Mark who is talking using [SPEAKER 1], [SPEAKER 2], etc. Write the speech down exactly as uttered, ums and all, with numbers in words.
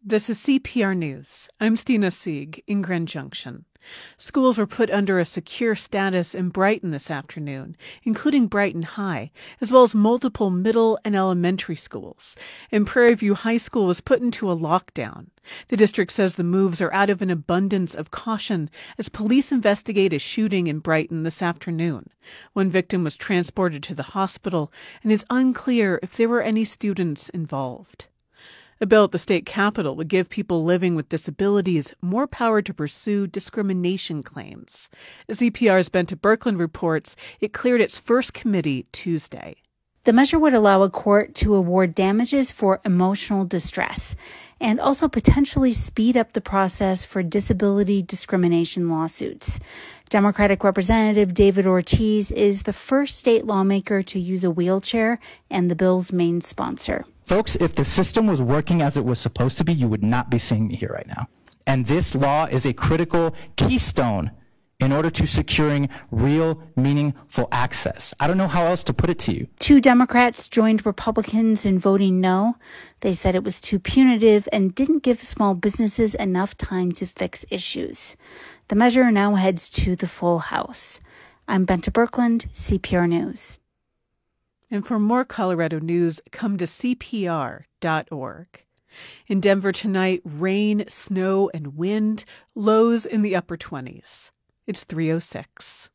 [SPEAKER 1] This is C P R News. I'm Stina Sieg in Grand Junction. Schools were put under a secure status in Brighton this afternoon, including Brighton High, as well as multiple middle and elementary schools. And Prairie View High School was put into a lockdown. The district says the moves are out of an abundance of caution as police investigate a shooting in Brighton this afternoon. One victim was transported to the hospital, and it's unclear if there were any students involved. A bill at the state capitol would give people living with disabilities more power to pursue discrimination claims. As Z P R's Benta Birkeland reports, it cleared its first committee Tuesday.
[SPEAKER 2] The measure would allow a court to award damages for emotional distress and also potentially speed up the process for disability discrimination lawsuits. Democratic Representative David Ortiz is the first state lawmaker to use a wheelchair and the bill's main sponsor.
[SPEAKER 3] Folks, if the system was working as it was supposed to be, you would not be seeing me here right now. And this law is a critical keystone in order to securing real, meaningful access. I don't know how else to put it to you.
[SPEAKER 2] Two Democrats joined Republicans in voting no. They said it was too punitive and didn't give small businesses enough time to fix issues. The measure now heads to the full House. I'm Benta Birkeland, C P R News.
[SPEAKER 1] And for more Colorado news, come to C P R dot org. In Denver tonight, rain, snow, and wind, lows in the upper twenties. It's three oh six.